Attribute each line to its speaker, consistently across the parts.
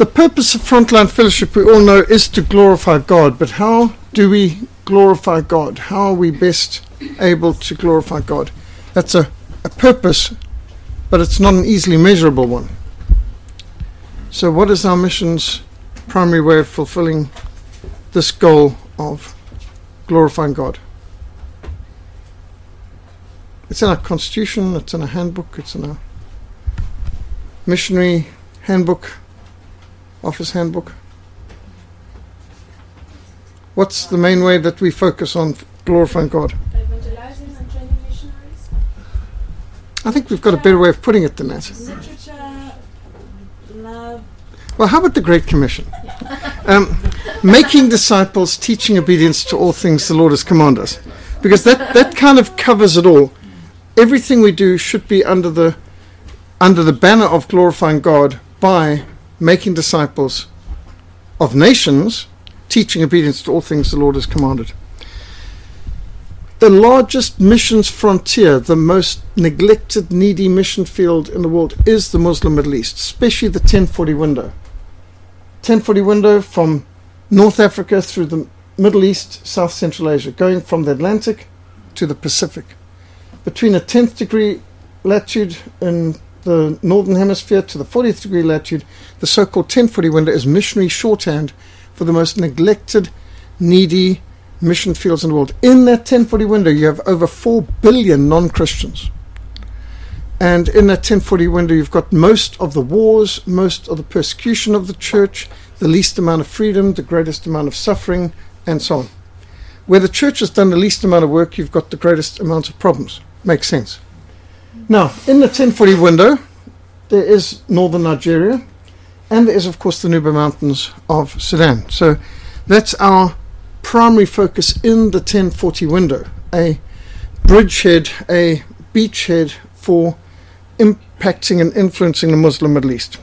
Speaker 1: The purpose of Frontline Fellowship, we all know, is to glorify God. But how do we glorify God? How are we best able to glorify God? That's a purpose, but it's not an easily measurable one. So what is our mission's primary way of fulfilling this goal of glorifying God? It's in our constitution, it's in our handbook, it's in our missionary handbook, office handbook. What's the main way that we focus on glorifying God?
Speaker 2: Evangelizing and training missionaries.
Speaker 1: I think we've got a better way of putting it than that.
Speaker 2: Literature, love.
Speaker 1: Well, how about the Great Commission? Making disciples, teaching obedience to all things the Lord has commanded us. Because that kind of covers it all. Everything we do should be under the banner of glorifying God by making disciples of nations, teaching obedience to all things the Lord has commanded. The largest missions frontier, the most neglected, needy mission field in the world is the Muslim Middle East, especially the 1040 window. 1040 window from North Africa through the Middle East, South Central Asia, going from the Atlantic to the Pacific. Between a 10th degree latitude in the Northern Hemisphere to the 40th degree latitude, the so-called 1040 window is missionary shorthand for the most neglected, needy mission fields in the world. In that 1040 window, you have over 4 billion non-Christians. And in that 1040 window, you've got most of the wars, most of the persecution of the church, the least amount of freedom, the greatest amount of suffering, and so on. Where the church has done the least amount of work, you've got the greatest amount of problems. Makes sense. Now, in the 1040 window, there is northern Nigeria, and there is, of course, the Nuba Mountains of Sudan. So that's our primary focus in the 1040 window, a bridgehead, a beachhead for impacting and influencing the Muslim Middle East.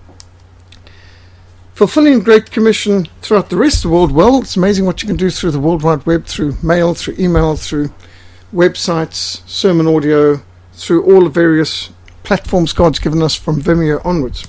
Speaker 1: Fulfilling the Great Commission throughout the rest of the world, well, it's amazing what you can do through the World Wide Web, through mail, through email, through websites, sermon audio, through all the various platforms God's given us from Vimeo onwards.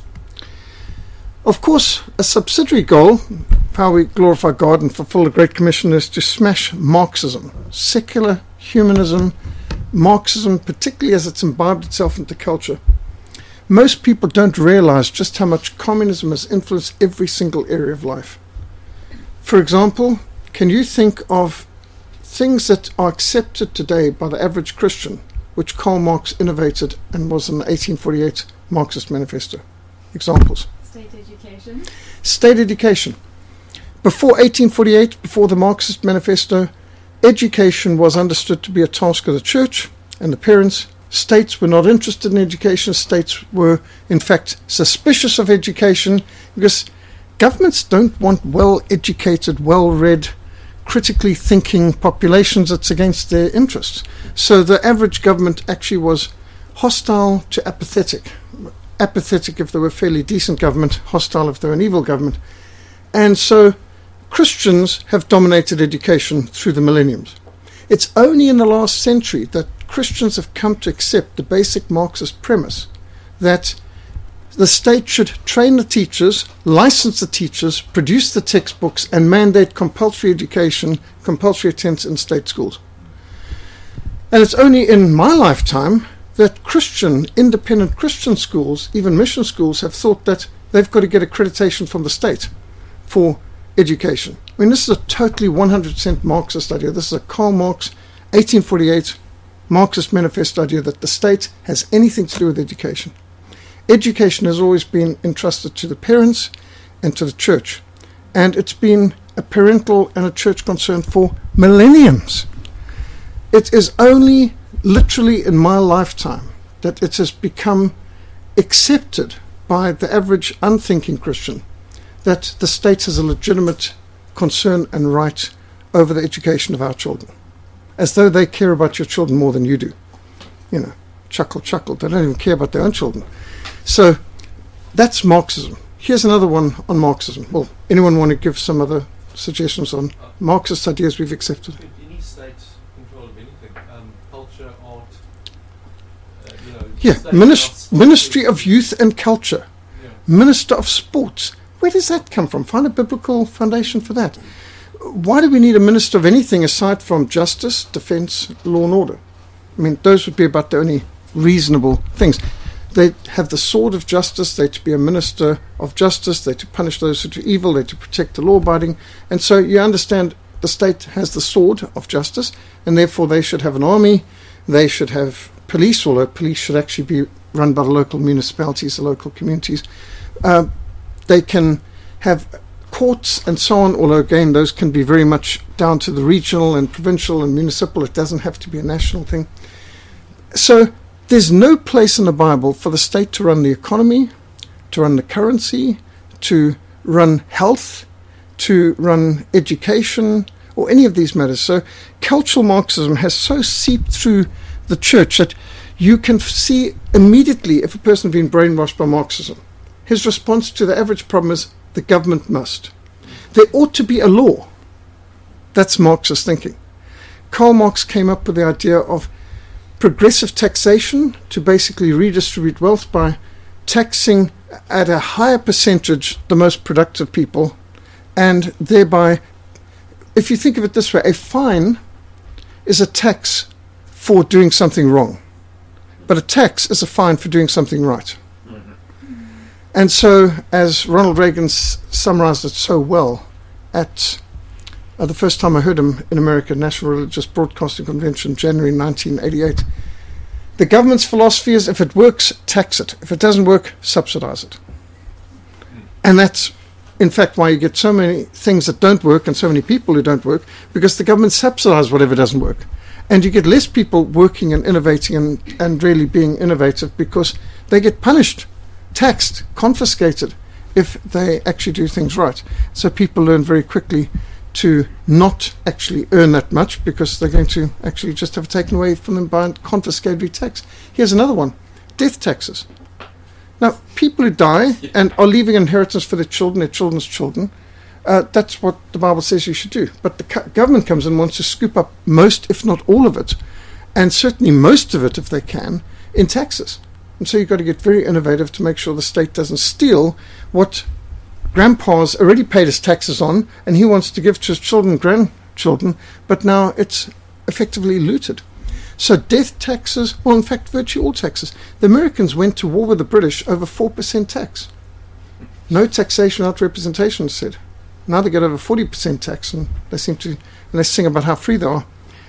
Speaker 1: Of course, a subsidiary goal of how we glorify God and fulfill the Great Commission is to smash Marxism, secular humanism, Marxism, particularly as it's imbibed itself into culture. Most people don't realize just how much communism has influenced every single area of life. For example, can you think of things that are accepted today by the average Christian, which Karl Marx innovated and was in the 1848 Marxist Manifesto? Examples.
Speaker 2: State education.
Speaker 1: State education. Before 1848, before the Marxist Manifesto, education was understood to be a task of the church and the parents. States were not interested in education. States were, in fact, suspicious of education because governments don't want well-educated, well-read, critically thinking populations. It's against their interests. So the average government actually was hostile to apathetic. Apathetic if they were fairly decent government, hostile if they were an evil government. And so Christians have dominated education through the millenniums. It's only in the last century that Christians have come to accept the basic Marxist premise that the state should train the teachers, license the teachers, produce the textbooks, and mandate compulsory education, compulsory attendance in state schools. And it's only in my lifetime that Christian, independent Christian schools, even mission schools, have thought that they've got to get accreditation from the state for education. I mean, this is a totally 100% Marxist idea. This is a Karl Marx, 1848 Marxist Manifesto idea that the state has anything to do with education. Education has always been entrusted to the parents and to the church, and it's been a parental and a church concern for millenniums. It is only literally in my lifetime that it has become accepted by the average unthinking Christian that the state has a legitimate concern and right over the education of our children, as though they care about your children more than you do. You know, chuckle, chuckle. They don't even care about their own children. So that's Marxism. Here's another one on Marxism. Well, anyone want to give some other suggestions on Marxist ideas we've accepted?
Speaker 3: Any state control of anything, culture, art,
Speaker 1: Ministry of Youth and Culture, Minister of Sports. Where does that come from? Find a biblical foundation for that. Why do we need a minister of anything aside from justice, defense, law and order? I mean, those would be about the only reasonable things. They have the sword of justice. They're to be a minister of justice. They're to punish those who do evil. They're to protect the law-abiding. And so you understand the state has the sword of justice, and therefore they should have an army. They should have police, although police should actually be run by the local municipalities, the local communities. They can have courts and so on, although again those can be very much down to the regional and provincial and municipal. It doesn't have to be a national thing. So there's no place in the Bible for the state to run the economy, to run the currency, to run health, to run education, or any of these matters. So cultural Marxism has so seeped through the church that you can see immediately if a person has been brainwashed by Marxism. His response to the average problem is, the government must. There ought to be a law. That's Marxist thinking. Karl Marx came up with the idea of progressive taxation to basically redistribute wealth by taxing at a higher percentage the most productive people, and thereby, if you think of it this way, a fine is a tax for doing something wrong, but a tax is a fine for doing something right. And so, as Ronald Reagan summarized it so well at the first time I heard him in America, National Religious Broadcasting Convention, January 1988, the government's philosophy is, if it works, tax it. If it doesn't work, subsidize it. And that's, in fact, why you get so many things that don't work and so many people who don't work, because the government subsidizes whatever doesn't work. And you get less people working and innovating and really being innovative because they get punished, taxed, confiscated if they actually do things right. So people learn very quickly to not actually earn that much because they're going to actually just have it taken away from them by a confiscatory tax. Here's another one, death taxes. Now, people who die and are leaving inheritance for their children's children, that's what the Bible says you should do. But the government comes in and wants to scoop up most, if not all of it, and certainly most of it, if they can, in taxes. And so you've got to get very innovative to make sure the state doesn't steal what grandpa's already paid his taxes on, and he wants to give to his children, grandchildren, but now it's effectively looted. So death taxes, well, in fact, virtually all taxes. The Americans went to war with the British over 4% tax. No taxation without representation, said. Now they get over 40% tax, and they sing about how free they are.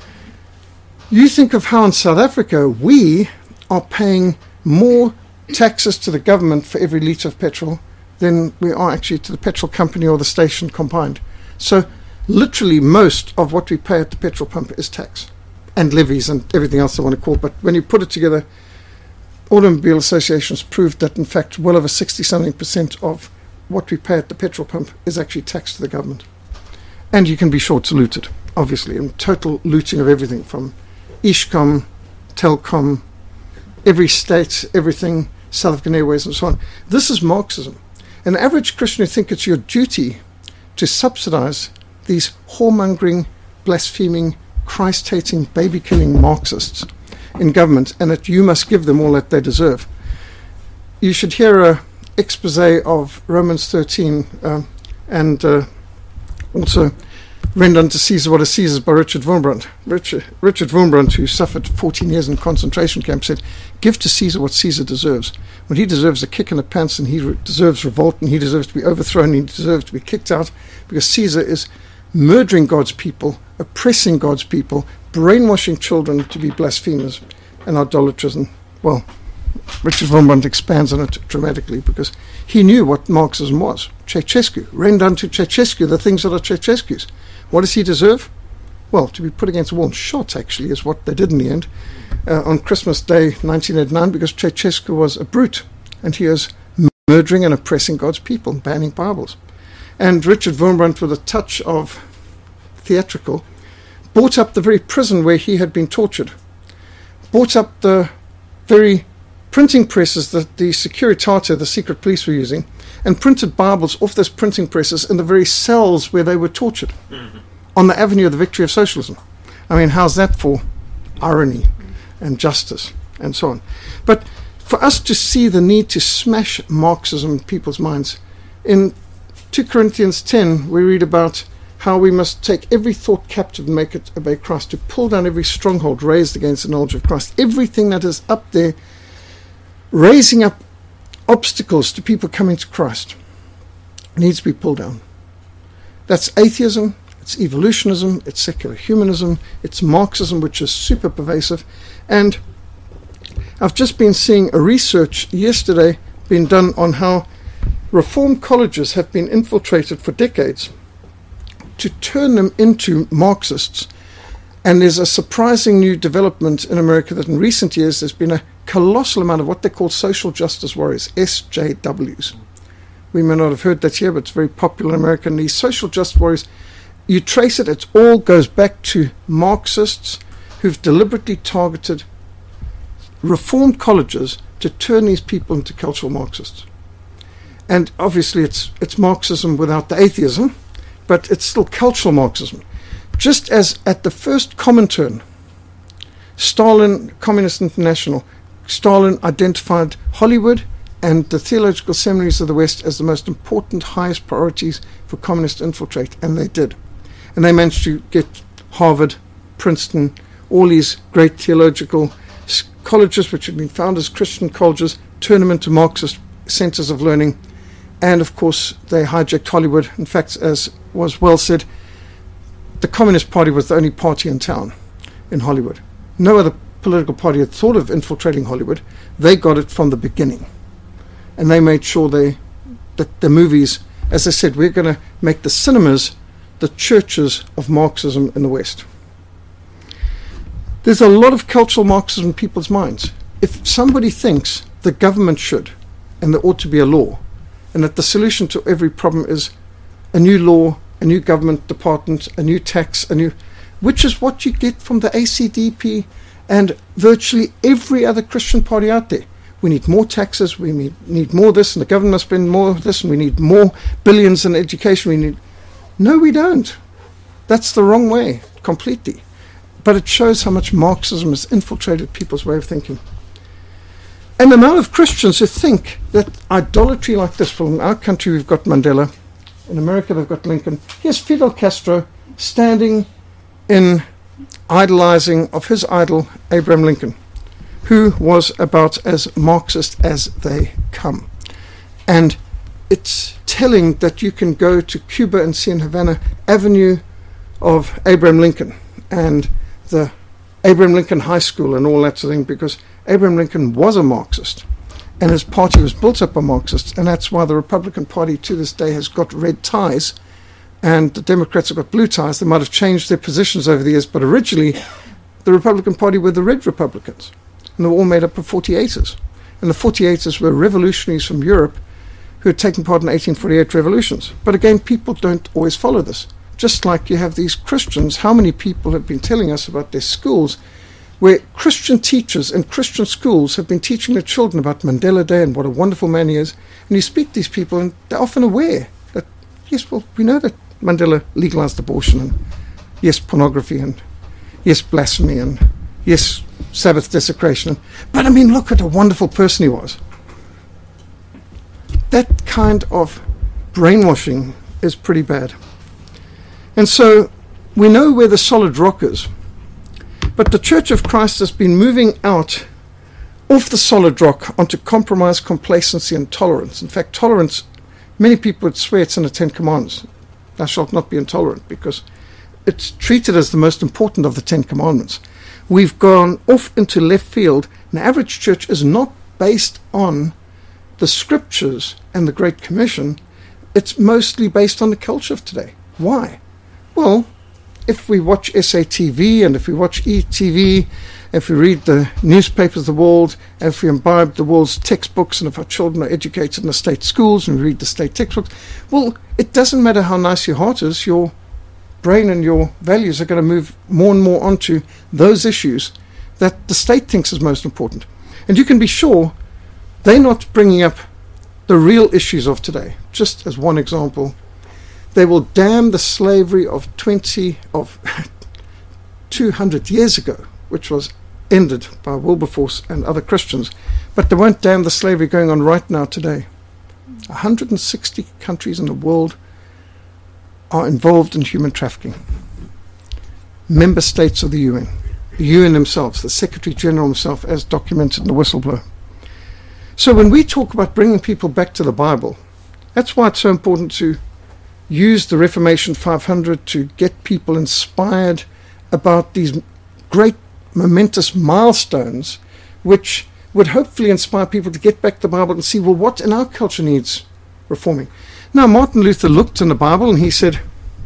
Speaker 1: You think of how in South Africa we are paying more taxes to the government for every litre of petrol than we are actually to the petrol company or the station combined. So literally most of what we pay at the petrol pump is tax and levies and everything else I want to call it. But when you put it together, automobile associations proved that in fact well over 60-something% of what we pay at the petrol pump is actually tax to the government. And you can be sure to loot it, obviously, and total looting of everything from Ishcom, Telcom, every state, everything, South African Airways and so on. This is Marxism. An average Christian would think it's your duty to subsidize these whoremongering, blaspheming, Christ-hating, baby-killing Marxists in government, and that you must give them all that they deserve. You should hear an expose of Romans 13 and also Render unto Caesar what is Caesar's by Richard Wurmbrand. Richard Wurmbrand, who suffered 14 years in concentration camp, said, give to Caesar what Caesar deserves. When he deserves a kick in the pants, and he deserves revolt, and he deserves to be overthrown, and he deserves to be kicked out, because Caesar is murdering God's people, oppressing God's people, brainwashing children to be blasphemers and idolaters. And, well, Richard Wurmbrand expands on it dramatically because he knew what Marxism was. Ceausescu, render unto Ceausescu the things that are Ceausescu's. What does he deserve? Well, to be put against the wall and shot, actually, is what they did in the end on Christmas Day 1989, because Ceausescu was a brute, and he is murdering and oppressing God's people, banning Bibles. And Richard Wurmbrand, with a touch of theatrical, bought up the very prison where he had been tortured, bought up the very printing presses that the Securitate, the secret police, were using, and printed Bibles off those printing presses in the very cells where they were tortured, on the avenue of the victory of socialism. I mean, how's that for irony and justice and so on? But for us to see the need to smash Marxism in people's minds, in 2 Corinthians 10, we read about how we must take every thought captive and make it obey Christ, to pull down every stronghold raised against the knowledge of Christ. Everything that is up there, raising up obstacles to people coming to Christ, needs to be pulled down. That's atheism, it's evolutionism, it's secular humanism, it's Marxism, which is super pervasive. And I've just been seeing a research yesterday being done on how Reformed colleges have been infiltrated for decades to turn them into Marxists. And there's a surprising new development in America that in recent years there's been a colossal amount of what they call social justice warriors, SJWs. We may not have heard that here, but it's very popular in America. And these social justice warriors, you trace it, it all goes back to Marxists who've deliberately targeted Reformed colleges to turn these people into cultural Marxists. And obviously it's Marxism without the atheism, but it's still cultural Marxism. Just as at the first Comintern, Stalin, Communist International, Stalin identified Hollywood and the theological seminaries of the West as the most important, highest priorities for communists to infiltrate, and they did. And they managed to get Harvard, Princeton, all these great theological colleges which had been founded as Christian colleges, turn them into Marxist centers of learning. And of course they hijacked Hollywood. In fact, as was well said, the Communist Party was the only party in town in Hollywood. No other political party had thought of infiltrating Hollywood. They got it from the beginning. And they made sure that the movies, as I said, we're going to make the cinemas the churches of Marxism in the West. There's a lot of cultural Marxism in people's minds. If somebody thinks the government should, and there ought to be a law, and that the solution to every problem is a new law, a new government department, a new tax, which is what you get from the ACDP and virtually every other Christian party out there. We need more taxes, we need more this, and the government must spend more of this, and we need more billions in education. No, we don't. That's the wrong way, completely. But it shows how much Marxism has infiltrated people's way of thinking. And the amount of Christians who think that idolatry like this, from our country we've got Mandela, in America they've got Lincoln, here's Fidel Castro standing in idolizing of his idol, Abraham Lincoln, who was about as Marxist as they come. And it's telling that you can go to Cuba and see in Havana Avenue of Abraham Lincoln and the Abraham Lincoln High School and all that sort of thing, because Abraham Lincoln was a Marxist and his party was built up on Marxists, and that's why the Republican Party to this day has got red ties and the Democrats have got blue ties. They might have changed their positions over the years, but originally the Republican Party were the red Republicans, and they were all made up of 48ers. And the 48ers were revolutionaries from Europe who had taken part in 1848 revolutions. But again, people don't always follow this. Just like you have these Christians, how many people have been telling us about their schools where Christian teachers in Christian schools have been teaching their children about Mandela Day and what a wonderful man he is. And you speak to these people and they're often aware that, yes, well, we know that Mandela legalized abortion, and yes, pornography, and yes, blasphemy, and yes, Sabbath desecration. But I mean, look at a wonderful person he was. That kind of brainwashing is pretty bad. And so we know where the solid rock is. But the Church of Christ has been moving out off the solid rock onto compromise, complacency, and tolerance. In fact, tolerance, many people would swear it's in the Ten Commandments. Thou shalt not be intolerant, because it's treated as the most important of the Ten Commandments. We've gone off into left field. An average church is not based on the scriptures and the Great Commission. It's mostly based on the culture of today. Why? Well, if we watch SATV and if we watch ETV, if we read the newspapers of the world, if we imbibe the world's textbooks, and if our children are educated in the state schools and we read the state textbooks, well, it doesn't matter how nice your heart is, your brain and your values are going to move more and more onto those issues that the state thinks is most important. And you can be sure they're not bringing up the real issues of today. Just as one example, they will damn the slavery of 200 years ago, which was ended by Wilberforce and other Christians, but they won't damn the slavery going on right now today. 160 countries in the world are involved in human trafficking. Member states of the UN themselves, the Secretary General himself, as documented in the whistleblower. So when we talk about bringing people back to the Bible, that's why it's so important to use the Reformation 500 to get people inspired about these great momentous milestones, which would hopefully inspire people to get back to the Bible and see, well, what in our culture needs reforming. Now, Martin Luther looked in the Bible and he said,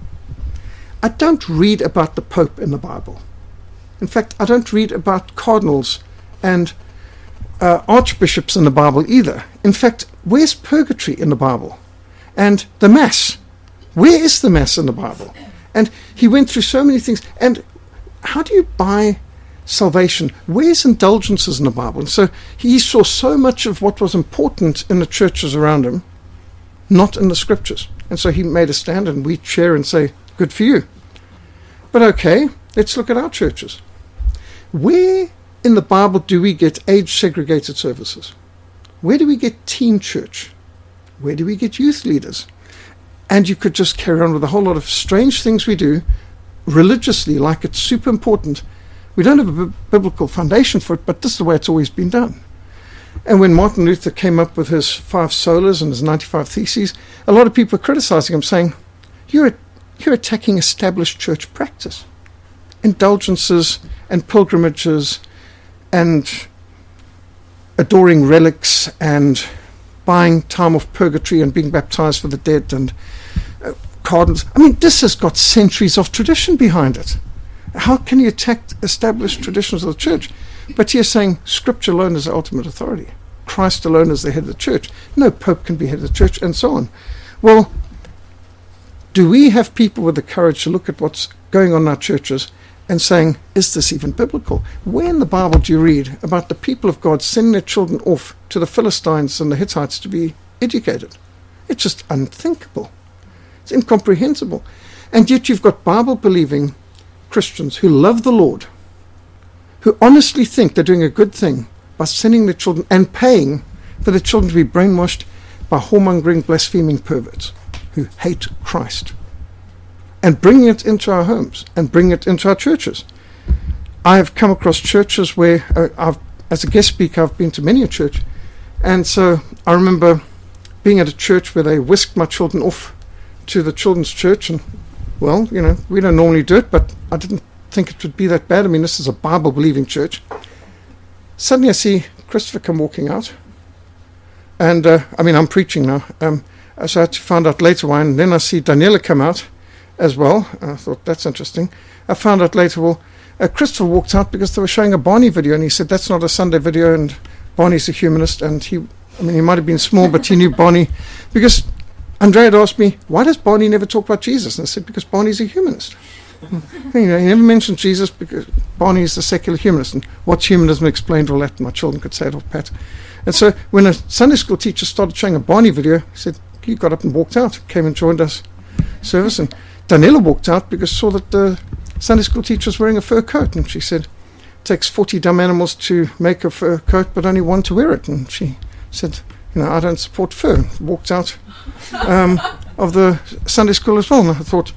Speaker 1: I don't read about the Pope in the Bible. In fact, I don't read about cardinals and archbishops in the Bible either. In fact, where's purgatory in the Bible? And the Mass. Where is the Mass in the Bible? And he went through so many things. And how do you buy salvation? Where's indulgences in the Bible? And so he saw so much of what was important in the churches around him, not in the scriptures. And so he made a stand, and we cheer and say, good for you. But okay, let's look at our churches. Where in the Bible do we get age-segregated services? Where do we get teen church? Where do we get youth leaders? And you could just carry on with a whole lot of strange things we do religiously, like it's super important. We don't have a biblical foundation for it, but this is the way it's always been done. And when Martin Luther came up with his 5 solas and his 95 theses, a lot of people were criticizing him, saying, you're attacking established church practice. Indulgences and pilgrimages and adoring relics and buying time off purgatory and being baptized for the dead and cardinals. I mean, this has got centuries of tradition behind it. How can you attack established traditions of the church? But you're saying Scripture alone is the ultimate authority. Christ alone is the head of the church. No pope can be head of the church, and so on. Well, do we have people with the courage to look at what's going on in our churches and saying, is this even biblical? Where in the Bible do you read about the people of God sending their children off to the Philistines and the Hittites to be educated? It's just unthinkable. It's incomprehensible. And yet you've got Bible-believing Christians who love the Lord, who honestly think they're doing a good thing by sending their children and paying for their children to be brainwashed by whoremongering, blaspheming perverts who hate Christ, and bringing it into our homes and bringing it into our churches. I have come across churches where, as a guest speaker, I've been to many a church, and so I remember being at a church where they whisked my children off to the children's church, and well, you know, we don't normally do it, but I didn't think it would be that bad. I mean, this is a Bible-believing church. Suddenly I see Christopher come walking out, and I'm preaching now, so I had to find out later why, and then I see Daniela come out as well. I thought, that's interesting. I found out later, well, Christopher walked out because they were showing a Barney video, and he said, that's not a Sunday video, and Barney's a humanist, and he might have been small, but he knew Barney, because Andrea had asked me, why does Barney never talk about Jesus? And I said, because Barney's a humanist. He never mentioned Jesus because Barney is a secular humanist, and what's humanism explained all that, my children could say it off pat. And so when a Sunday school teacher started showing a Barney video, he said, he got up and walked out, came and joined us service, and Daniela walked out because saw that the Sunday school teacher was wearing a fur coat, and she said, it takes 40 dumb animals to make a fur coat, but only one to wear it. And she said, I don't support fur. Walked out of the Sunday school as well. And I thought,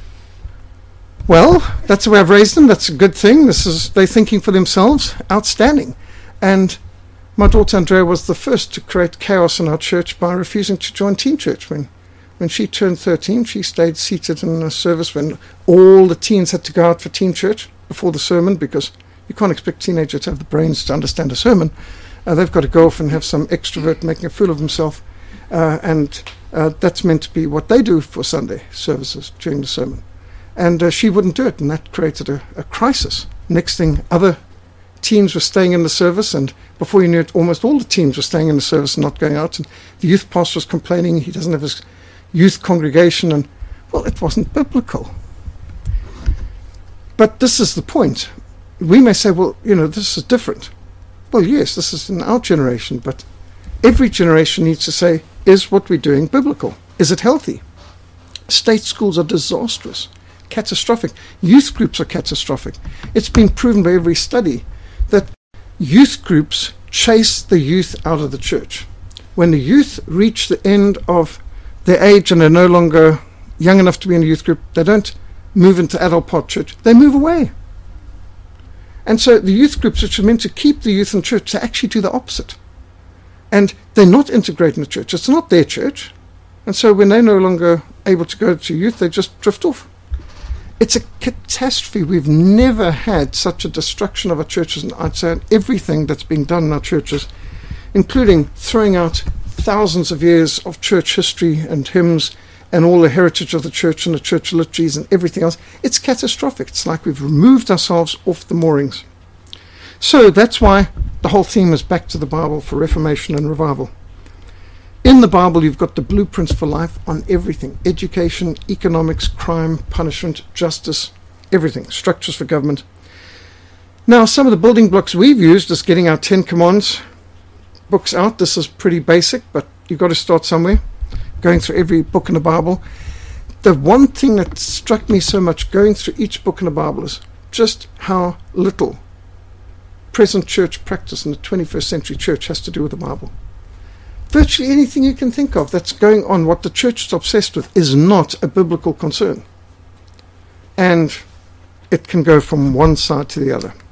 Speaker 1: well, that's the way I've raised them. That's a good thing. They're thinking for themselves. Outstanding. And my daughter Andrea was the first to create chaos in our church by refusing to join teen church. When she turned 13, she stayed seated in a service when all the teens had to go out for teen church before the sermon, because you can't expect teenagers to have the brains to understand a sermon. They've got to go off and have some extrovert making a fool of himself, and that's meant to be what they do for Sunday services during the sermon. And she wouldn't do it, and that created a crisis. Next thing, other teens were staying in the service, and before you knew it, almost all the teens were staying in the service and not going out. And the youth pastor was complaining he doesn't have his youth congregation, and, well, it wasn't biblical. But this is the point. We may say, well, this is different. Well, yes, this is in our generation, but every generation needs to say, is what we're doing biblical? Is it healthy? State schools are disastrous, catastrophic. Youth groups are catastrophic. It's been proven by every study that youth groups chase the youth out of the church. when the youth reach the end of their age and they're no longer young enough to be in a youth group, they don't move into adult part church, they move away. And so the youth groups, which are meant to keep the youth in church, they actually do the opposite. And they're not integrating the church. It's not their church. And so when they're no longer able to go to youth, they just drift off. It's a catastrophe. We've never had such a destruction of our churches, and I'd say everything that's being done in our churches, including throwing out thousands of years of church history and hymns and all the heritage of the church and the church liturgies and everything else. It's catastrophic. It's like we've removed ourselves off the moorings. So that's why the whole theme is back to the Bible for reformation and revival. In the Bible, you've got the blueprints for life on everything: education, economics, crime, punishment, justice, everything, structures for government. Now, some of the building blocks we've used is getting our 10 Commands books out. This is pretty basic, but you've got to start somewhere, going through every book in the Bible. The one thing that struck me so much going through each book in the Bible is just how little present church practice in the 21st century church has to do with the Bible. Virtually anything you can think of that's going on, what the church is obsessed with, is not a biblical concern. And it can go from one side to the other.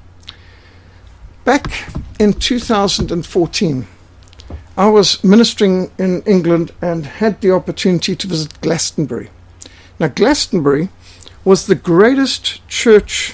Speaker 1: Back in 2014, I was ministering in England and had the opportunity to visit Glastonbury. Now, Glastonbury was the greatest church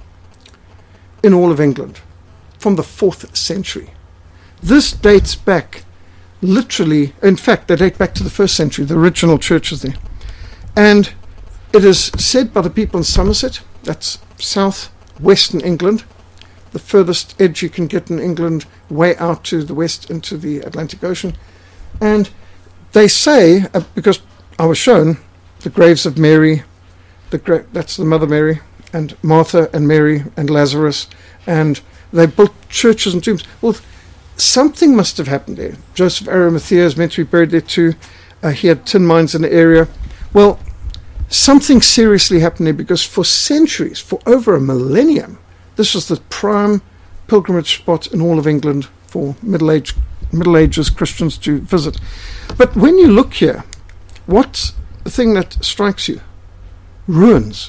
Speaker 1: in all of England from the 4th century. This dates back literally, in fact, they date back to the 1st century, the original church is there. And it is said by the people in Somerset, that's south-western England, the furthest edge you can get in England, way out to the west into the Atlantic Ocean. And they say, because I was shown the graves of Mary, that's the Mother Mary, and Martha and Mary and Lazarus, and they built churches and tombs. Well, something must have happened there. Joseph Arimathea is meant to be buried there too. He had tin mines in the area. Well, something seriously happened there, because for centuries, for over a millennium, this was the prime pilgrimage spot in all of England for Middle Ages Christians to visit. But when you look here, what's the thing that strikes you? Ruins.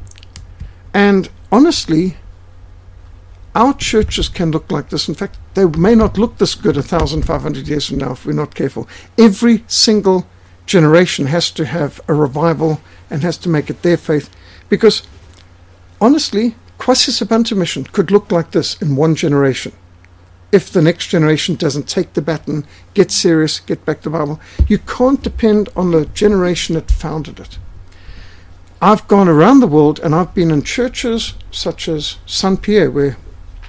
Speaker 1: And honestly, our churches can look like this. In fact, they may not look this good 1,500 years from now if we're not careful. Every single generation has to have a revival and has to make it their faith, because honestly, Kwasisabantu mission could look like this in one generation. If the next generation doesn't take the baton, get serious, get back to the Bible, you can't depend on the generation that founded it. I've gone around the world and I've been in churches such as St. Pierre, where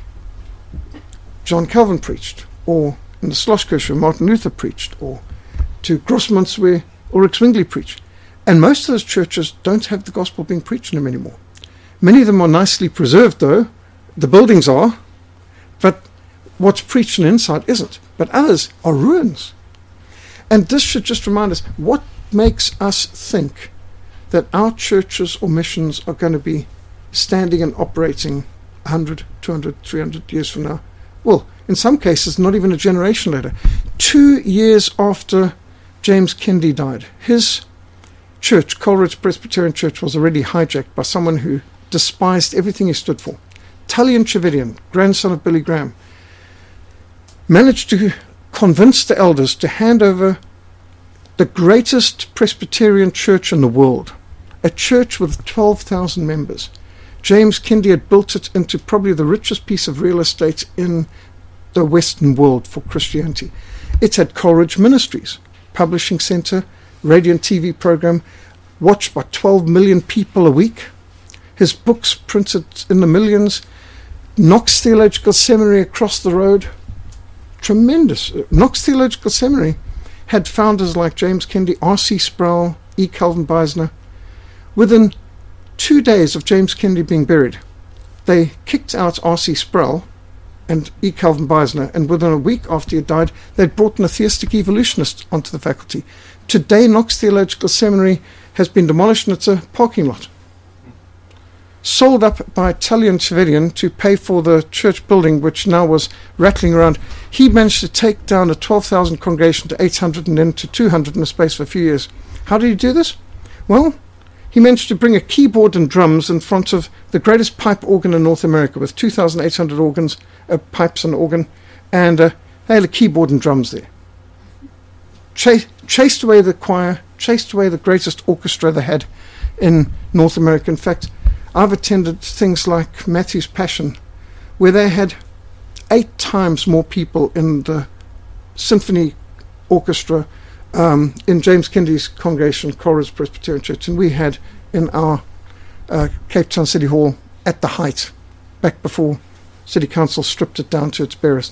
Speaker 1: John Calvin preached, or in the Schlosskirche where Martin Luther preached, or to Grossmans where Ulrich Zwingli preached. And most of those churches don't have the gospel being preached in them anymore. Many of them are nicely preserved, though. The buildings are, but what's preached on the inside isn't. But others are ruins. And this should just remind us, what makes us think that our churches or missions are going to be standing and operating 100, 200, 300 years from now? Well, in some cases, not even a generation later. 2 years after James Kennedy died, his church, Coleridge Presbyterian Church, was already hijacked by someone who despised everything he stood for. Tullian Trevedian, grandson of Billy Graham, managed to convince the elders to hand over the greatest Presbyterian church in the world, a church with 12,000 members. James Kennedy had built it into probably the richest piece of real estate in the Western world for Christianity. It had Coleridge Ministries, publishing center, radio and TV program, watched by 12 million people a week. His books printed in the millions. Knox Theological Seminary across the road. Tremendous. Knox Theological Seminary had founders like James Kennedy, R.C. Sproul, E. Calvin Beisner. Within 2 days of James Kennedy being buried, they kicked out R.C. Sproul and E. Calvin Beisner, and within a week after he died, they'd brought an atheistic evolutionist onto the faculty. Today, Knox Theological Seminary has been demolished and it's a parking lot. sold up by Tully and Trevelyan to pay for the church building, which now was rattling around. He managed to take down a 12,000 congregation to 800 and then to 200 in the space of a few years. How did he do this? Well, he managed to bring a keyboard and drums in front of the greatest pipe organ in North America with 2,800 organs, pipes and organ, and they had a keyboard and drums there. Chased away the choir, chased away the greatest orchestra they had in North America. In fact, I've attended things like Matthew's Passion, where they had 8 times more people in the symphony orchestra in James Kennedy's congregation, Coleridge Presbyterian Church, than we had in our Cape Town City Hall at the height, back before City Council stripped it down to its barest.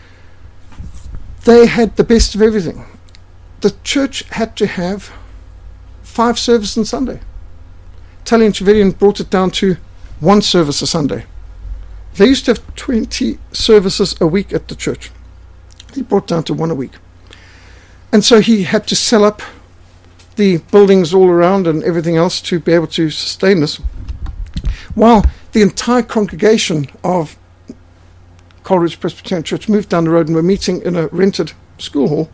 Speaker 1: They had the best of everything. The church had to have 5 services on Sunday. Tully and Trevelyan brought it down to 1 service a Sunday. They used to have 20 services a week at the church. He brought it down to 1 a week. And so he had to sell up the buildings all around and everything else to be able to sustain this. While the entire congregation of Coleridge Presbyterian Church moved down the road and were meeting in a rented school hall,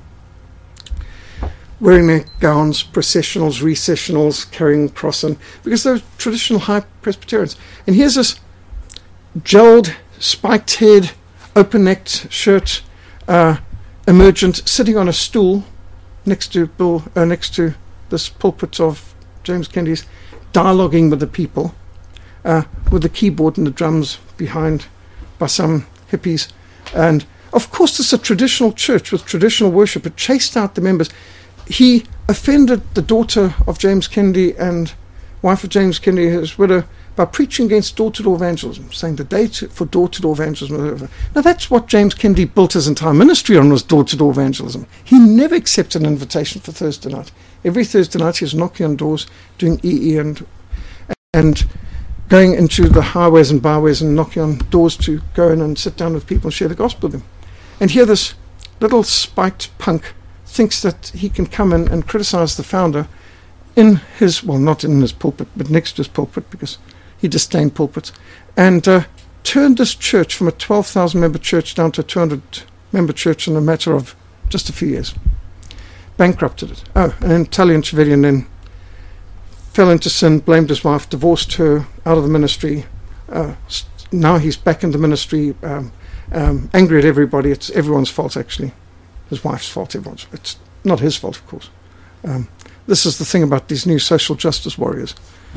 Speaker 1: wearing their gowns, processionals, recessionals, carrying cross, and because they were traditional high Presbyterians. And here's this gelled, spiked head, open-necked shirt, emergent, sitting on a stool next to this pulpit of James Kennedy's, dialoguing with the people, with the keyboard and the drums behind by some hippies. And of course, this is a traditional church with traditional worship. It chased out the members. He offended the daughter of James Kennedy and wife of James Kennedy, his widow, by preaching against door-to-door evangelism, saying the day for door-to-door evangelism. Now that's what James Kennedy built his entire ministry on, was door-to-door evangelism. He never accepted an invitation for Thursday night. Every Thursday night he was knocking on doors, doing EE and going into the highways and byways and knocking on doors to go in and sit down with people and share the gospel with them. And here this little spiked punk thinks that he can come in and criticize the founder in his, well, not in his pulpit, but next to his pulpit, because he disdained pulpits, and turned this church from a 12,000 member church down to a 200 member church in a matter of just a few years. Bankrupted it. Oh, and then Tully and Trevelyan then fell into sin, blamed his wife, divorced her, out of the ministry. Now he's back in the ministry, angry at everybody. It's everyone's fault, actually. His wife's fault. It's not his fault, of course. This is the thing about these new social justice warriors.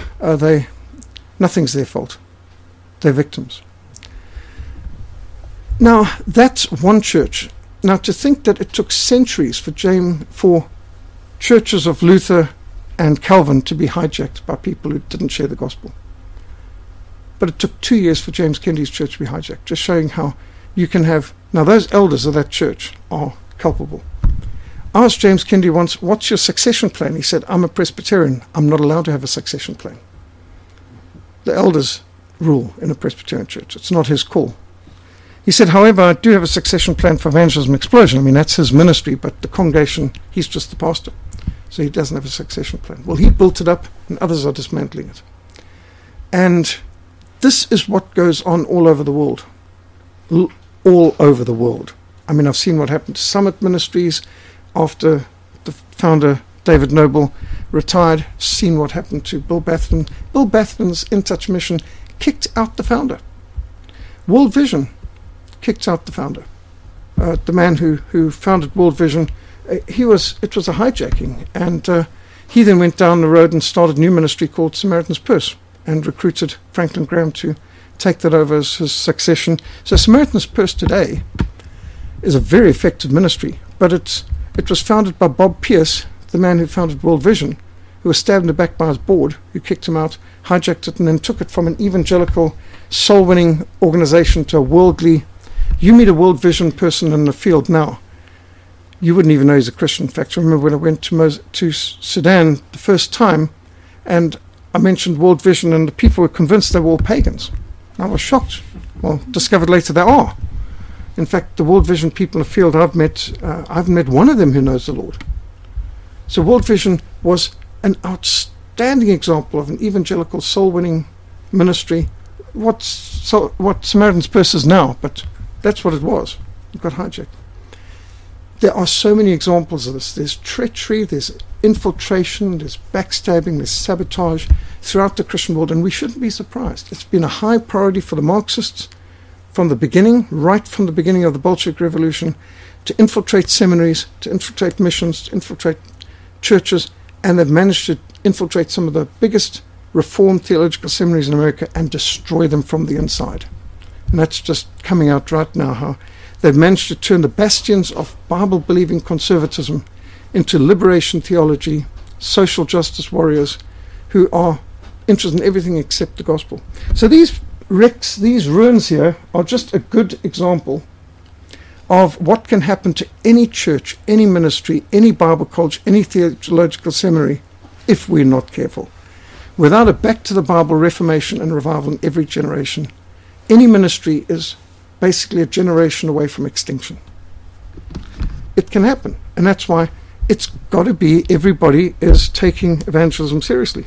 Speaker 1: Nothing's their fault. They're victims. Now, that's one church. Now, to think that it took centuries for churches of Luther and Calvin to be hijacked by people who didn't share the gospel. But it took 2 years for James Kennedy's church to be hijacked, just showing how you can have... Now, those elders of that church are culpable. I asked James Kennedy once, what's your succession plan? He said, I'm a Presbyterian. I'm not allowed to have a succession plan. The elders rule in a Presbyterian church. It's not his call. He said, however, I do have a succession plan for Evangelism Explosion. I mean, that's his ministry, but the congregation, he's just the pastor. So he doesn't have a succession plan. Well, he built it up, and others are dismantling it. And this is what goes on all over the world. All over the world. I mean, I've seen what happened to Summit Ministries after the founder, David Noble, retired. Seen what happened to Bill Bathman. Bill Bathman's In Touch mission kicked out the founder. World Vision kicked out the founder. The man who founded World Vision, it was a hijacking, and he then went down the road and started a new ministry called Samaritan's Purse and recruited Franklin Graham to take that over as his succession. So Samaritan's Purse today is a very effective ministry, but it was founded by Bob Pierce, the man who founded World Vision, who was stabbed in the back by his board, who kicked him out, hijacked it, and then took it from an evangelical, soul-winning organization to a worldly... You meet a World Vision person in the field now, you wouldn't even know he's a Christian. In fact, I remember when I went to Sudan the first time, and I mentioned World Vision, and the people were convinced they were all pagans. I was shocked. Well, discovered later they are. In fact, the World Vision people in the field I've met, I haven't met one of them who knows the Lord. So World Vision was an outstanding example of an evangelical, soul-winning ministry, what Samaritan's Purse is now, but that's what it was. It got hijacked. There are so many examples of this. There's treachery, there's infiltration, there's backstabbing, there's sabotage throughout the Christian world, and we shouldn't be surprised. It's been a high priority for the Marxists from the beginning, right from the beginning of the Bolshevik Revolution, to infiltrate seminaries, to infiltrate missions, to infiltrate churches, and they've managed to infiltrate some of the biggest Reformed theological seminaries in America and destroy them from the inside. And that's just coming out right now, how they've managed to turn the bastions of Bible-believing conservatism into liberation theology, social justice warriors who are interested in everything except the gospel. So these wrecks, these ruins here, are just a good example of what can happen to any church, any ministry, any Bible college, any theological seminary, if we're not careful. Without a back to the Bible reformation and revival in every generation, any ministry is basically a generation away from extinction. It can happen, and that's why it's got to be everybody is taking evangelism seriously.